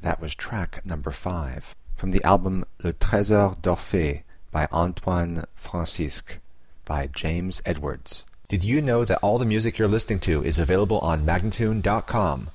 That was track number 5 from the album Le Trésor d'Orphée by Antoine Francisque by James Edwards. Did you know that all the music you're listening to is available on Magnatune.com?